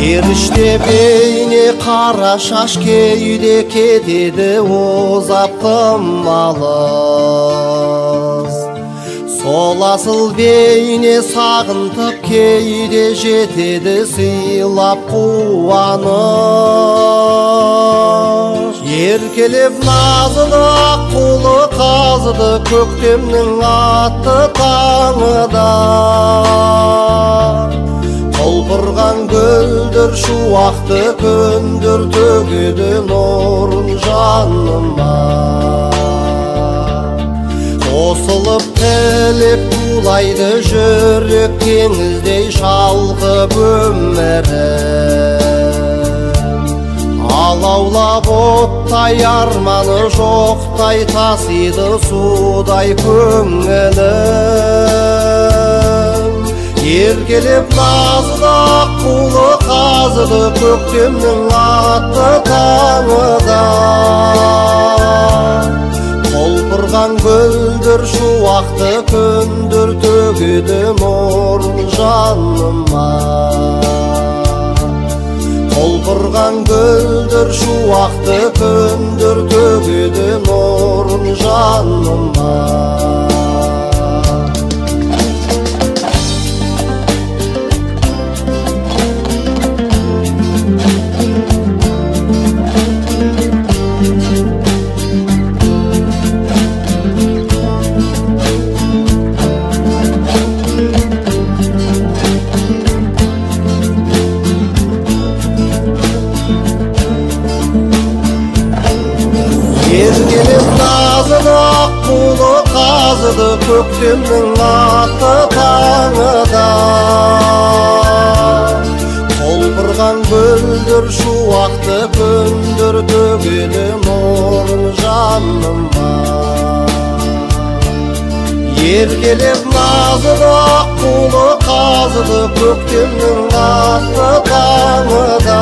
Erişte beyni qara şaş кейде кетеді озап қымалыз. Сол асыл бейне сағынтып кейде жетеді сыйлап қуаныш. Еркелеп назыды аққулы қазыды көктемнің атты таңыда. Толқырған гүлдер шуақты күндер төгеді нұрын жаныма. Қосылып тілеп тулайды жүрек теңіздей шалқып өмірім. Алаулап оттай арманы жоқтай тасиды судай көңілім. Еркелеп назыды аққулы қазыды көктемнің атты таңыда. Толқырған гүлдер шуақты күндер төгеді нұрын жаныма. Толқырған гүлдер шуақты күндер төгеді нұрын жаныма. Еркелеп назыды аққулы қазыды көктемнің атты таңыда. Толқырған гүлдер шуақты күндер төгеді нұрын жаныма. Еркелеп назыды аққулы қазыды көктемнің атты таңыда.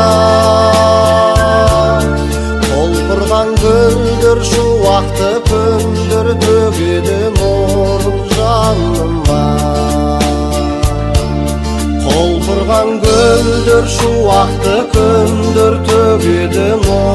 Толқырған гүлдер шуақты күндер төгеді нұрын жаныма. Толқырған гүлдер шуақты күндер төгеді нұрын